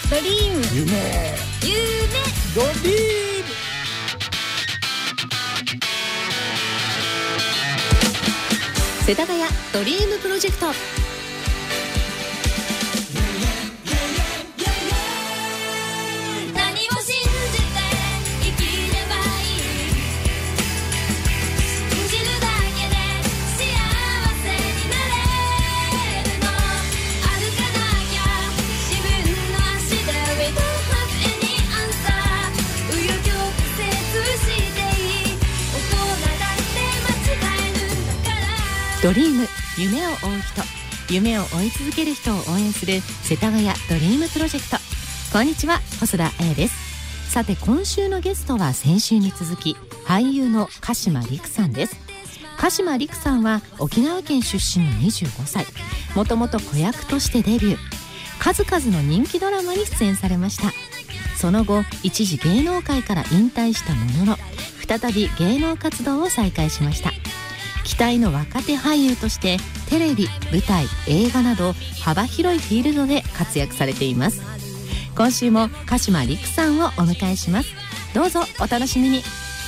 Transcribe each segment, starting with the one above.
ドリーム夢ドリーム世田谷ドリームプロジェクト。 何を信じて生きればいい、信じるだけで幸せになれるの、歩かなきゃ自分の足で We don't have any answer、 紆余曲折していい、大人だって間違えるんだから。 ドリーム、夢を追う人、夢を追い続ける人を応援する世田谷ドリームプロジェクト。こんにちは、細田彩です。さて、今週のゲストは先週に続き俳優の鹿島陸さんです。鹿島陸さんは沖縄県出身の25歳、もともと子役としてデビュー、数々の人気ドラマに出演されました。その後、一時芸能界から引退したものの再び芸能活動を再開しました。期待の若手俳優としてテレビ、舞台、映画など幅広いフィールドで活躍されています。今週も鹿島陸さんをお迎えします。どうぞお楽しみに。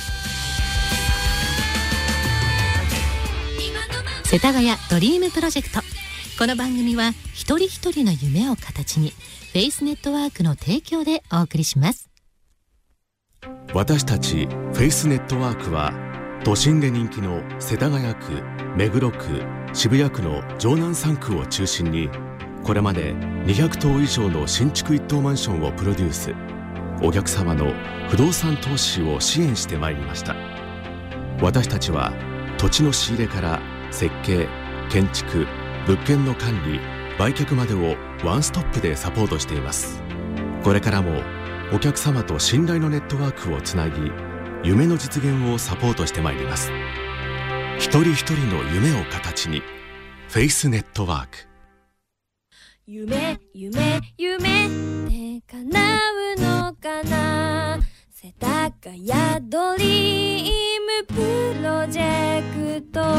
世田谷ドリームプロジェクト。この番組は一人一人の夢を形にフェイスネットワークの提供でお送りします。 私たちフェイスネットワークは都心で人気の世田谷区、目黒区、渋谷区の城南3区を中心にこれまで200棟以上の新築一棟マンションをプロデュース、お客様の不動産投資を支援してまいりました。私たちは土地の仕入れから設計、建築、物件の管理、売却までをワンストップでサポートしています。これからもお客様と信頼のネットワークをつなぎ、夢の実現をサポートしてまいります。一人一人の夢を形にフェイスネットワーク。 夢夢夢って叶うのかな、世田谷ドリームプロジェク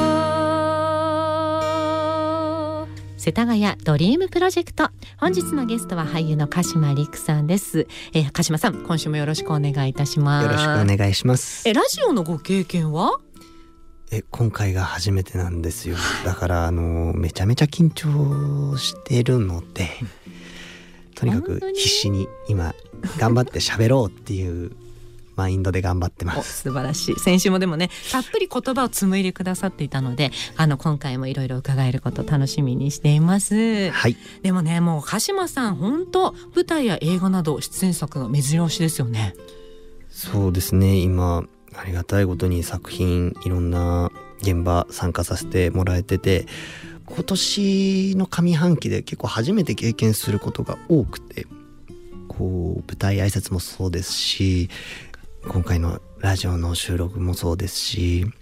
ト。 世田谷ドリームプロジェクト。本日のゲストは俳優の鹿島陸さんです。鹿島さん、今週もよろしくお願いいたします。 よろしくお願いします。 ラジオのご経験は？ 今回が初めてなんですよ。だからめちゃめちゃ緊張してるのでとにかく必死に今頑張って喋ろうっていうマインドで頑張ってます。 素晴らしい。先週もでもね、たっぷり言葉を紡いでくださっていたので、今回もいろいろ伺えること楽しみにしています。 はい。 でもね、もう鹿島さん本当舞台や映画など出演作が目白押しですよね。 そうですね。今ありがたいことに作品いろんな現場参加させてもらえてて、今年の上半期で結構初めて経験することが多くて、こう舞台挨拶もそうですし、今回のラジオの収録もそうですし、や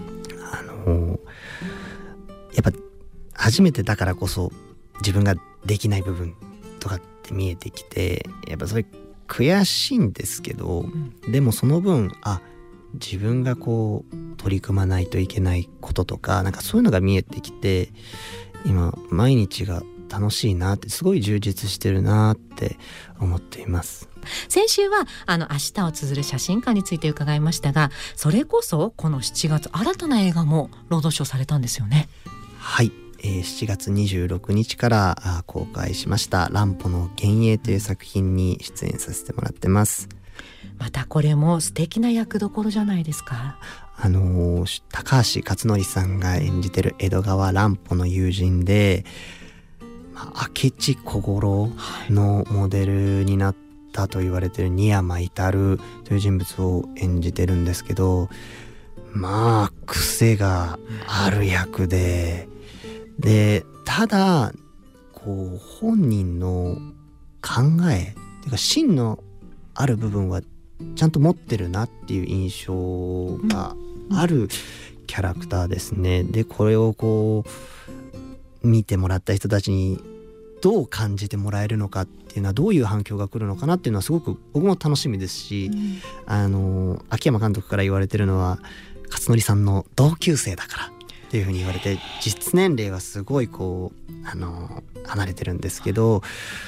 っぱ初めてだからこそ自分ができない部分とかって見えてきて、やっぱそれ悔しいんですけど、でもその分自分がこう取り組まないといけないこととか、なんかそういうのが見えてきて、今毎日が楽しいなって、すごい充実してるなって思っています。 先週は明日を綴る写真館について伺いましたが、それこそこの7月新たな映画もロードショーされたんですよね。 はい、7月26日から公開しました乱歩の幻影という作品に出演させてもらってます。 またこれも素敵な役どころじゃないですか。 高橋克典さんが演じてる江戸川乱歩の友人で、明智小五郎のモデルになったと言われている新山至という人物を演じてるんですけど、癖がある役で、ただこう本人の考えてか芯のある部分はちゃんと持ってるなっていう印象があるキャラクターですね。でこれをこう見てもらった人たちにどう感じてもらえるのかっていうのは、どういう反響が来るのかなっていうのはすごく僕も楽しみですし、秋山監督から言われてるのは克典さんの同級生だからっていうふうに言われて、実年齢はすごいこう離れてるんですけど、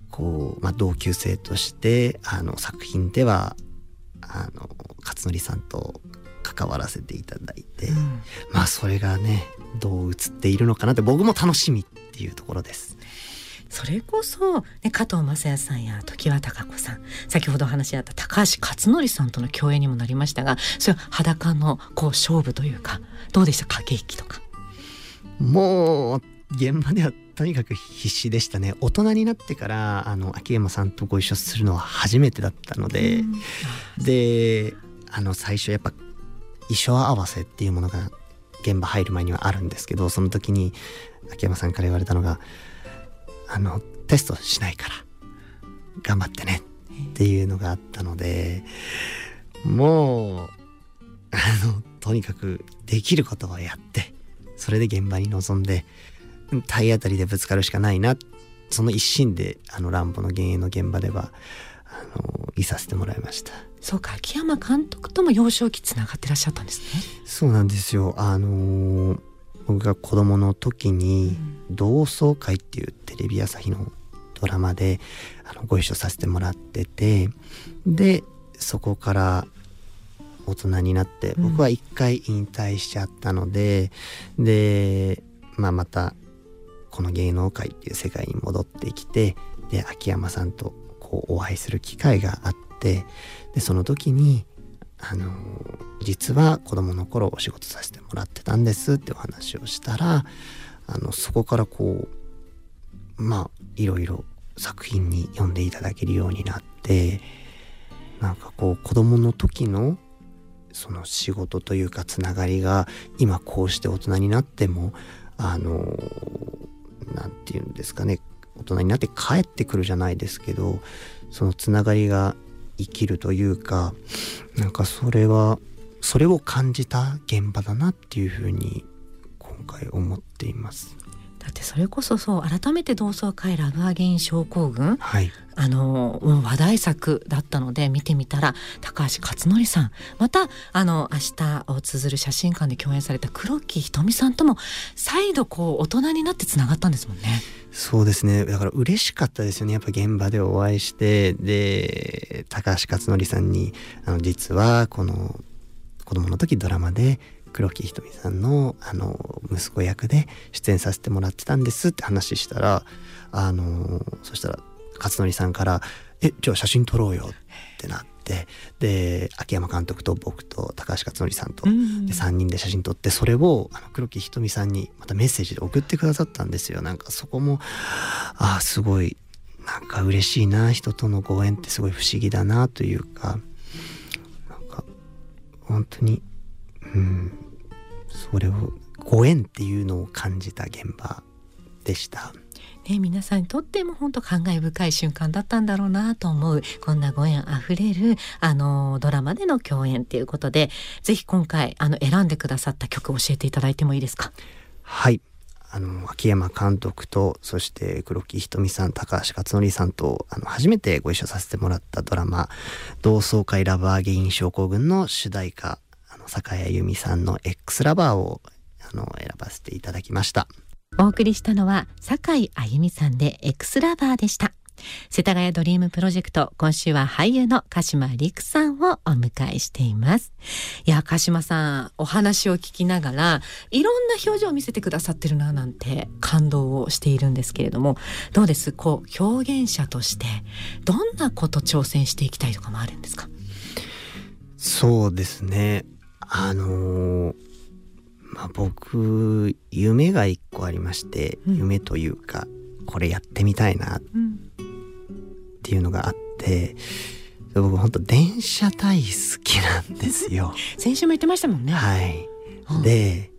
こう、同級生として作品では勝則さんと関わらせていただいて、それがねどう映っているのかなって僕も楽しみっていうところです。 それこそ、ね、加藤雅也さんや常盤貴子さん、先ほどお話にあった高橋克典さんとの共演にもなりましたが、それは裸のこう勝負というか、どうでした？駆け引きとか。 もう現場ではとにかく必死でしたね。大人になってから秋山さんとご一緒するのは初めてだったので、で最初やっぱ衣装合わせっていうものが現場入る前にはあるんですけど、その時に秋山さんから言われたのがテストしないから頑張ってねっていうのがあったので、もうとにかくできることはやって、それで現場に臨んで体当たりでぶつかるしかないな、その一心で乱歩の幻影の現場ではいさせてもらいました。 そうか、秋山監督とも幼少期つながってらっしゃったんですね。 そうなんですよ。僕が子供の時に同窓会っていうテレビ朝日のドラマでご一緒させてもらってて、でそこから大人になって僕は一回引退しちゃったので、で、またこの芸能界っていう世界に戻ってきて、で秋山さんとこうお会いする機会があって、でその時に実は子供の頃お仕事させてもらってたんですってお話をしたら、そこからこういろいろ作品に読んでいただけるようになって、なんかこう子供の時のその仕事というかつながりが今こうして大人になってもなんていうんですかね、大人になって帰ってくるじゃないですけど、そのつながりが生きるというか、なんかそれを感じた現場だなっていうふうに今回思っています。 だってそれこそ改めて同窓会ラブアゲイン症候群、もう話題作だったので見てみたら、高橋克典さん、また明日を綴る写真館で共演された黒木瞳さんとも再度こう大人になってつながったんですもんね。 そうですね。だから嬉しかったですよね。やっぱ現場でお会いして、で高橋克典さんに実はこの子供の時ドラマで黒木瞳さんの息子役で出演させてもらってたんですって話したら、そしたら克典さんからじゃあ写真撮ろうよってなって、で秋山監督と僕と高橋克典さんとで3人で写真撮って、それを黒木瞳さんにまたメッセージで送ってくださったんですよ。なんかそこもすごいなんか嬉しいな、人とのご縁ってすごい不思議だなというか、なんか本当にそれをご縁っていうのを感じた現場でした。 皆さんにとっても本当感慨深い瞬間だったんだろうなと思う、こんなご縁あふれるドラマでの共演ということで、ぜひ今回選んでくださった曲を教えていただいてもいいですか？ はい、秋山監督とそして黒木瞳さん、高橋克典さんと初めてご一緒させてもらったドラマ同窓会ラブアゲイン症候群の主題歌、坂谷由美さんの X ラバーを選ばせていただきました。 お送りしたのは坂井あゆみさんで X ラバーでした。世田谷ドリームプロジェクト、今週は俳優の鹿島陸さんをお迎えしています。いや、鹿島さん、お話を聞きながらいろんな表情を見せてくださってるななんて感動をしているんですけれども、どうです？表現者としてどんなこと挑戦していきたいとかもあるんですか？ そうですね、僕夢が一個ありまして、夢というかこれやってみたいなっていうのがあって、僕本当電車大好きなんですよ。 先週も言ってましたもんね。 はい。で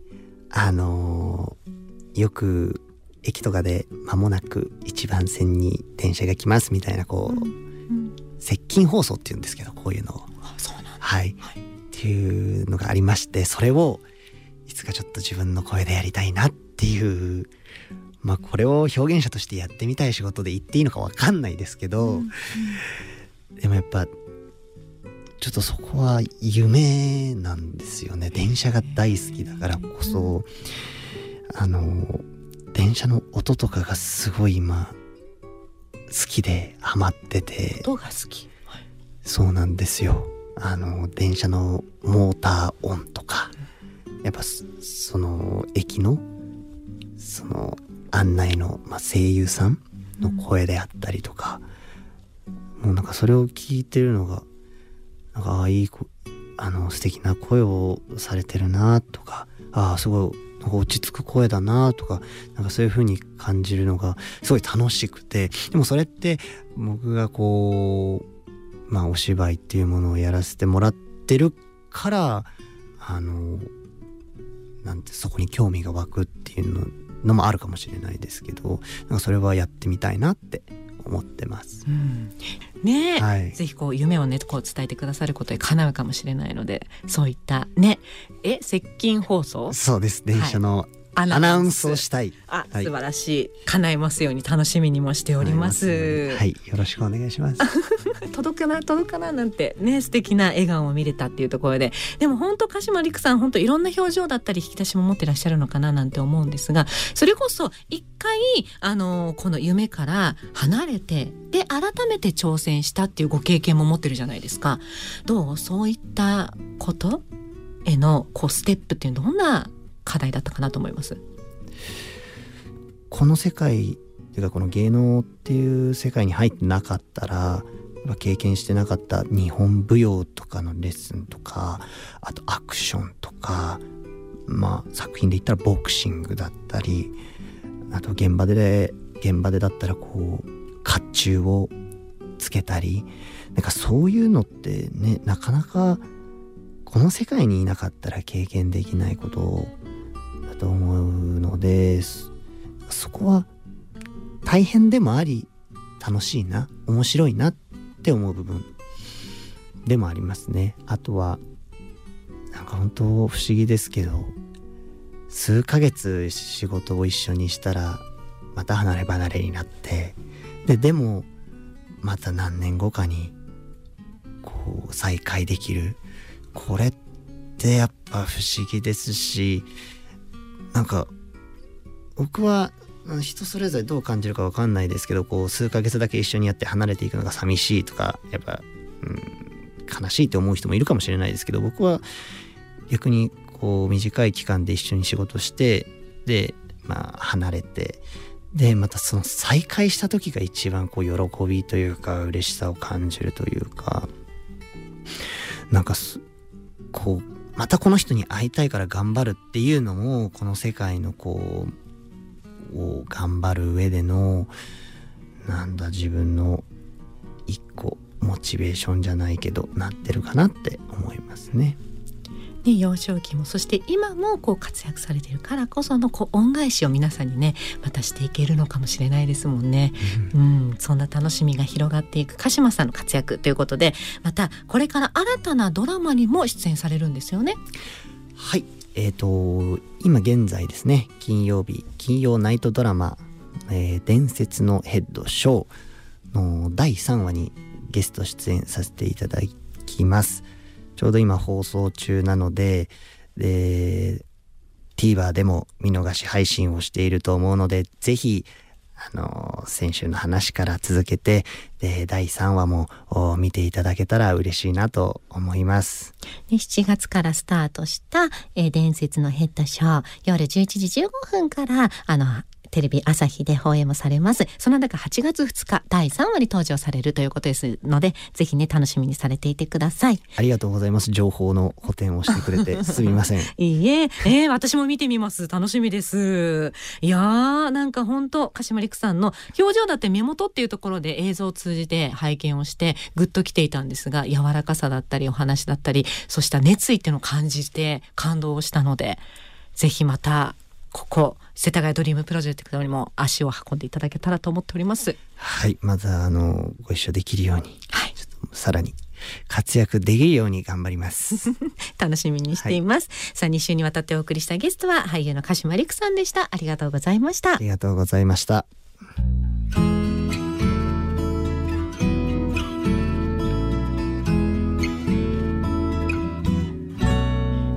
よく駅とかで間もなく1番線に電車が来ますみたいな接近放送っていうんですけど、こういうのをそうなんだ、 っていうのがありまして、それをいつかちょっと自分の声でやりたいなっていう、これを表現者としてやってみたい仕事で言っていいのか分かんないですけど、でもやっぱちょっとそこは夢なんですよね。電車が大好きだからこそ、電車の音とかがすごい今好きでハマってて。 音が好き、はい、 そうなんですよ。電車のモーター音とか、やっぱその駅のその案内の、声優さんの声であったりとか、もうなんかそれを聞いてるのがなんかいい素敵な声をされてるなとか、すごいなんか落ち着く声だなとか、なんかそういう風に感じるのがすごい楽しくて、でもそれって僕がこうお芝居っていうものをやらせてもらってるからなんてそこに興味が湧くっていうのもあるかもしれないですけど、なんかそれはやってみたいなって思ってます、 ねえ、 はい、 ぜひこう夢をねこう伝えてくださることで叶うかもしれないので、そういったね接近放送、 そうです、電車のアナウンスをしたい、 素晴らしい、叶えますように楽しみにもしております。 はい、よろしくお願いします届かななんてね、素敵な笑顔を見れたっていうところで、でも本当鹿島陸さん本当いろんな表情だったり引き出しも持ってらっしゃるのかななんて思うんですが、それこそ一回この夢から離れて、で改めて挑戦したっていうご経験も持ってるじゃないですか。どう、そういったことへのステップっていうのはどんな課題だったかなと思います？ この世界というかこの芸能っていう世界に入ってなかったら、経験してなかった日本舞踊とかのレッスンとか、あとアクションとか、作品で言ったらボクシングだったり、あと現場でだったらこう甲冑をつけたり、なんかそういうのってね、なかなかこの世界にいなかったら経験できないことだと思うので、そこは大変でもあり楽しいな、面白いなって思う部分でもありますね。あとはなんか本当不思議ですけど、数ヶ月仕事を一緒にしたらまた離れ離れになって、でもまた何年後かにこう再会できる、これってやっぱ不思議ですし、なんか僕は人それぞれどう感じるか分かんないですけど、こう数ヶ月だけ一緒にやって離れていくのが寂しいとか、やっぱ、悲しいって思う人もいるかもしれないですけど、僕は逆にこう短い期間で一緒に仕事して、で離れて、でまたその再会した時が一番こう喜びというか嬉しさを感じるというか、なんかこうまたこの人に会いたいから頑張るっていうのも、この世界のこうを頑張る上での自分の一個モチベーションじゃないけどなってるかなって思いますね。 幼少期もそして今もこう活躍されているからこその恩返しを皆さんにねまたしていけるのかもしれないですもんね、そんな楽しみが広がっていく鹿島さんの活躍ということで、またこれから新たなドラマにも出演されるんですよね。 はい、今現在ですね、金曜ナイトドラマ、伝説のヘッドショーの第3話にゲスト出演させていただきます。ちょうど今放送中なので、TVer でも見逃し配信をしていると思うので、ぜひ先週の話から続けて第3話も見ていただけたら嬉しいなと思います。 7月からスタートした、伝説のヘッドショー、夜11時15分からテレビ朝日で放映もされます。その中8月2日第3話に登場されるということですので、ぜひね楽しみにされていてください。 ありがとうございます。情報の補填をしてくれてすみません。 いいえ、私も見てみます。楽しみです。いやー、なんか本当鹿島陸さんの表情だって目元っていうところで映像を通じて拝見をしてグッときていたんですが、柔らかさだったりお話だったり、そうした熱意っていうのを感じて感動をしたので、ぜひまたここ世田谷ドリームプロジェクトにも足を運んでいただけたらと思っております。 はい、またご一緒できるように、ちょっとさらに活躍できるように頑張ります楽しみにしています、さあ2週にわたってお送りしたゲストは俳優の鹿島陸さんでした。ありがとうございました。 ありがとうございました。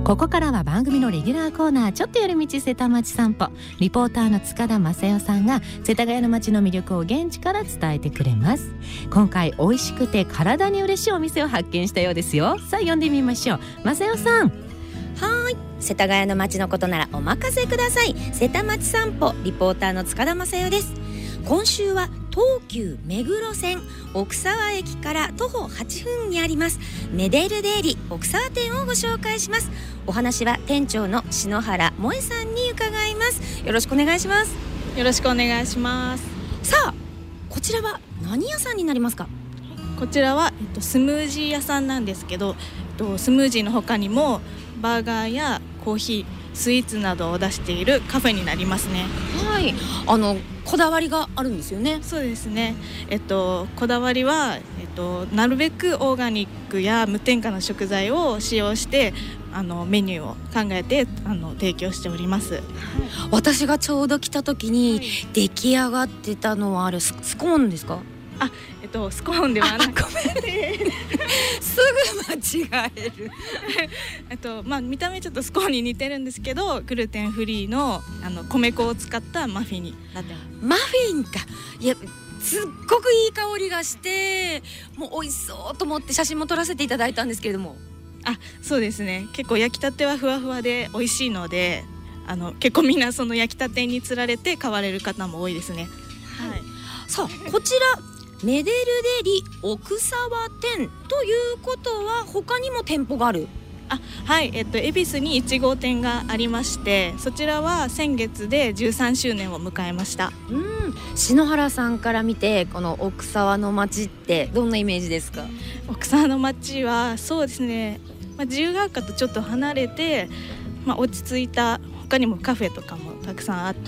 ここからは番組のレギュラーコーナー、ちょっと寄り道瀬田町散歩。リポーターの塚田正代さんが世田谷の街の魅力を現地から伝えてくれます。今回美味しくて体に嬉しいお店を発見したようですよ。さあ呼んでみましょう。正代さん。 はい、世田谷の街のことならお任せください。瀬田町散歩リポーターの塚田正代です。今週は東急目黒線奥沢駅から徒歩8分にありますメデルデイリ奥沢店をご紹介します。お話は店長の篠原萌さんに伺います。よろしくお願いします。 よろしくお願いします。 さあ、こちらは何屋さんになりますか？ こちらは、スムージー屋さんなんですけど、スムージーの他にもバーガーやコーヒー、スイーツなどを出しているカフェになりますね。 はい、こだわりがあるんですよね。 そうですね、こだわりは、なるべくオーガニックや無添加の食材を使用してメニューを考えて提供しております。 私がちょうど来た時に出来上がってたのはあれスコーンですか？ スコーンではなくてすぐ間違える見た目ちょっとスコーンに似てるんですけど、グルテンフリーの米粉を使ったマフィンになってます。 マフィンか。いや、すっごくいい香りがしてもう美味しそうと思って写真も撮らせていただいたんですけれども。 そうですね、結構焼きたてはふわふわで美味しいので結構みんなその焼きたてにつられて買われる方も多いですね。 はい、さあ、こちらメデルデリ奥沢店ということは他にも店舗がある？ はい、恵比寿に1号店がありまして、そちらは先月で13周年を迎えました。 篠原さんから見てこの奥沢の街ってどんなイメージですか？ 奥沢の街はそうですね、自由が丘とちょっと離れて、落ち着いた、他にもカフェとかもたくさんあって、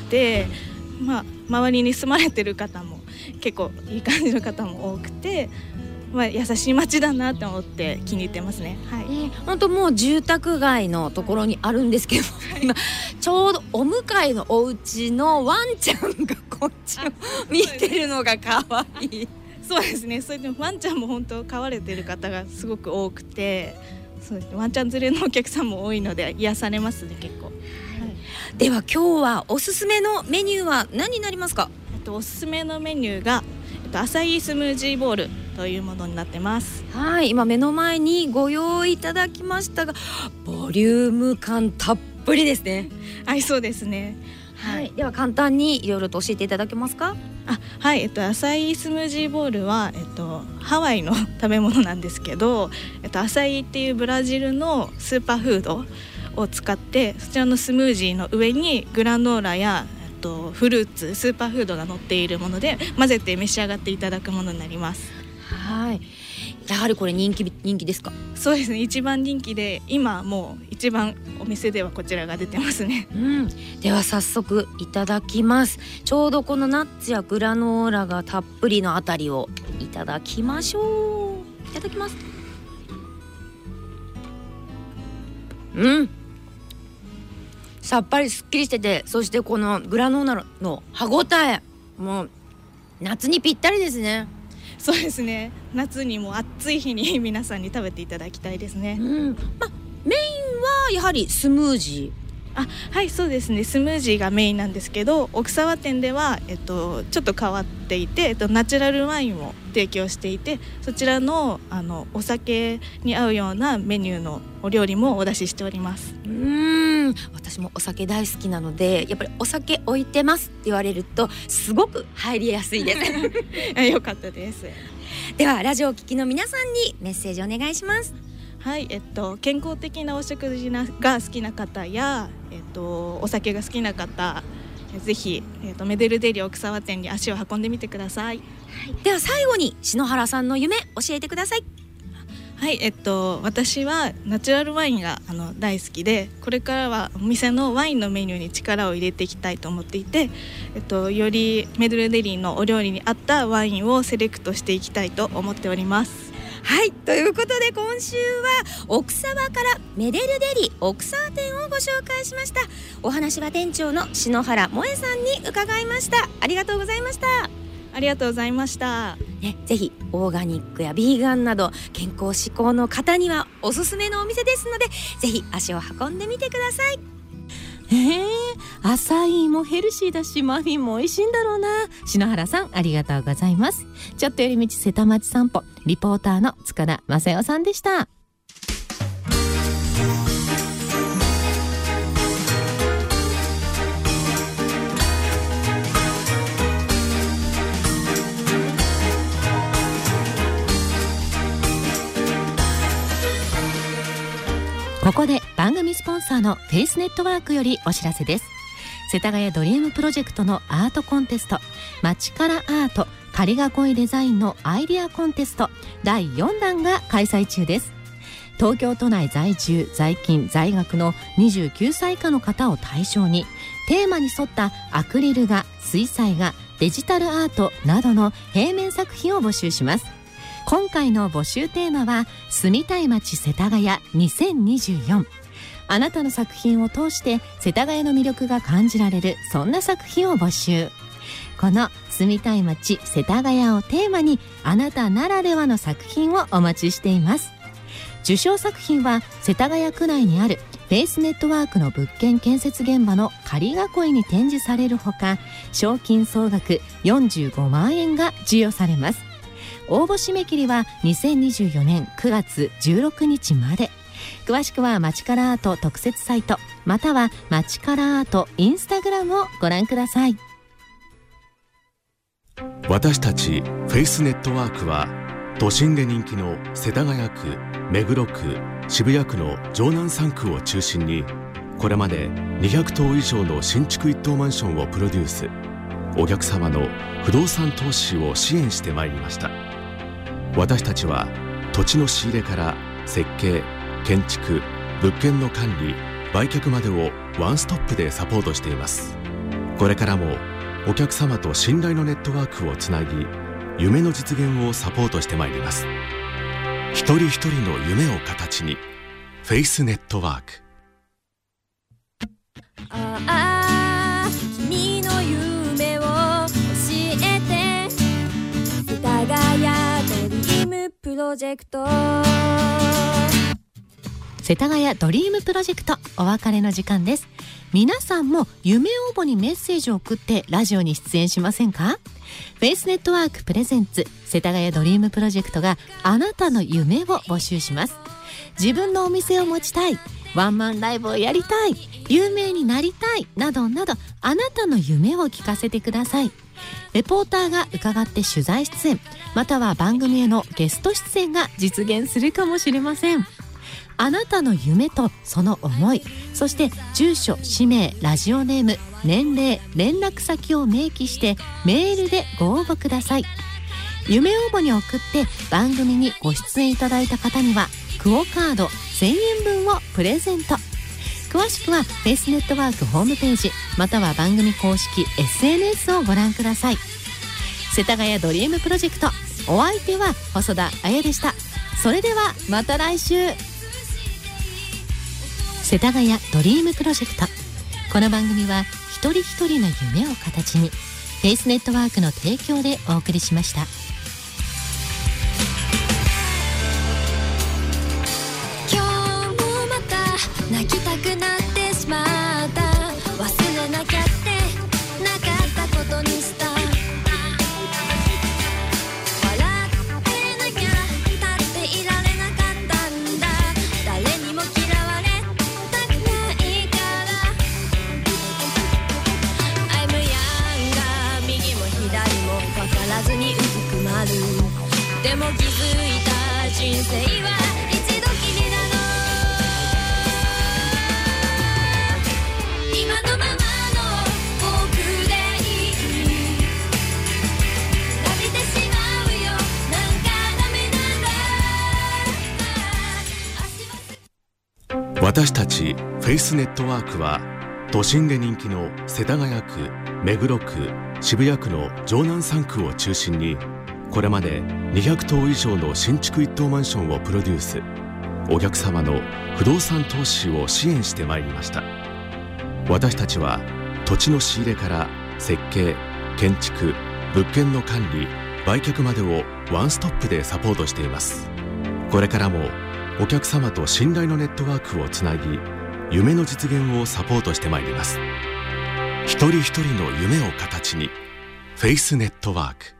周りに住まれてる方も結構いい感じの方も多くて、優しい街だなと思って気に入ってますね。はい、 本当もう住宅街のところにあるんですけど、今ちょうどお向かいのお家のワンちゃんがこっちを見てるのが可愛い。 そうですね、それでもワンちゃんも本当飼われてる方がすごく多くて、そうですね、ワンちゃん連れのお客さんも多いので癒されますね、結構。 では今日はおすすめのメニューは何になりますか？ おすすめのメニューが、アサイースムージーボールというものになってます。 はい、今目の前にご用意いただきましたが、ボリューム感たっぷりですね。 はい、そうですね。 はい、では簡単にいろいろと教えていただけますか？ はい、アサイースムージーボールは、ハワイの食べ物なんですけど、アサイーっていうブラジルのスーパーフードを使って、そちらのスムージーの上にグラノーラやフルーツ、スーパーフードが乗っているもので混ぜて召し上がっていただくものになります。 はい、やはりこれ人気ですか？ そうですね、一番人気で、今もう一番お店ではこちらが出てますね。 では早速いただきます。ちょうどこのナッツやグラノーラがたっぷりのあたりをいただきましょう。いただきます。さっぱりすっきりしてて、そしてこのグラノーラの歯ごたえ、もう夏にぴったりですね。 そうですね、夏にも暑い日に皆さんに食べていただきたいですね。 メインはやはりスムージー。 はい、そうですね、スムージーがメインなんですけど、奥沢店では、ちょっと変わっていて、ナチュラルワインを提供していて、そちらの、お酒に合うようなメニューのお料理もお出ししております。 私もお酒大好きなので、やっぱりお酒置いてますって言われるとすごく入りやすいですよかったです。 ではラジオを聴きの皆さんにメッセージお願いします。 はい、健康的なお食事が好きな方や、お酒が好きな方、ぜひ、メデルデリ奥沢店に足を運んでみてください。 では最後に篠原さんの夢教えてください。 はい、私はナチュラルワインが大好きで、これからはお店のワインのメニューに力を入れていきたいと思っていて、よりメデルデリのお料理に合ったワインをセレクトしていきたいと思っております。 はい、ということで今週は奥沢からメデルデリ奥沢店をご紹介しました。お話は店長の篠原萌さんに伺いました。ありがとうございました。 あありがとうございました。 ね、ぜひオーガニックやビーガンなど健康志向の方にはおすすめのお店ですので、ぜひ足を運んでみてください。 アサイーもヘルシーだしマフィンも美味しいんだろうな。篠原さんありがとうございます。ちょっと寄り道瀬田町散歩、リポーターの塚田正代さんでした。ここで番組スポンサーのフェイスネットワークよりお知らせです。世田谷ドリームプロジェクトのアートコンテスト、街からアート仮囲いデザインのアイデアコンテスト第4弾が開催中です。東京都内在住在勤在学の29歳以下の方を対象に、テーマに沿ったアクリル画、水彩画、デジタルアートなどの平面作品を募集します。今回の募集テーマは住みたい街世田谷2024。あなたの作品を通して世田谷の魅力が感じられる、そんな作品を募集。この住みたい街世田谷をテーマに、あなたならではの作品をお待ちしています。受賞作品は世田谷区内にあるフェイスネットワークの物件建設現場の仮囲いに展示されるほか、賞金総額45万円が授与されます。応募締め切りは2024年9月16日まで。詳しくは街からアート特設サイト、または街からアートインスタグラムをご覧ください。 私たちフェイスネットワークは、都心で人気の世田谷区、目黒区、渋谷区の城南3区を中心に、これまで200棟以上の新築一棟マンションをプロデュース、お客様の不動産投資を支援してまいりました。私たちは土地の仕入れから設計、建築、物件の管理、売却までをワンストップでサポートしています。これからもお客様と信頼のネットワークをつなぎ、夢の実現をサポートしてまいります。一人一人の夢を形に、フェイスネットワーク。 ああ、君の夢を教えて、世田谷ドリームプロジェクト。 世田谷ドリームプロジェクト、お別れの時間です。皆さんも夢応募にメッセージを送ってラジオに出演しませんか？フェイスネットワークプレゼンツ世田谷ドリームプロジェクトがあなたの夢を募集します。自分のお店を持ちたい、ワンマンライブをやりたい、有名になりたいなどなど、あなたの夢を聞かせてください。レポーターが伺って取材出演、または番組へのゲスト出演が実現するかもしれません。あなたの夢とその思い、そして住所、氏名、ラジオネーム、年齢、連絡先を明記してメールでご応募ください。夢応募に送って番組にご出演いただいた方にはクオカード1000円分をプレゼント。詳しくはフェイスネットワークホームページ、または番組公式 SNS をご覧ください。世田谷ドリームプロジェクト、お相手は細田彩でした。それではまた来週。世田谷ドリームプロジェクト、この番組は一人一人の夢を形に、フェイスネットワークの提供でお送りしました。 今日もまた泣きたくなってしまった。忘れなきゃってなかったことにした。笑ってなきゃ立っていられなかったんだ。誰にも嫌われたくないから。 I'm young が右も左も分からずにうずくまる。でも気づいた人生は一度きりなの。今のままの僕でいい。泣いてしまうよ、なんかダメなんだ。 私たちフェイスネットワークは、都心で人気の世田谷区、目黒区、渋谷区の城南3区を中心に、これまで200棟以上の新築一棟マンションをプロデュース、お客様の不動産投資を支援してまいりました。私たちは土地の仕入れから設計、建築、物物件の管理、売却までをワンストップでサポートしています。これからもお客様と信頼のネットワークをつなぎ、夢の実現をサポートしてまいります。一人一人の夢を形に、フェイスネットワーク。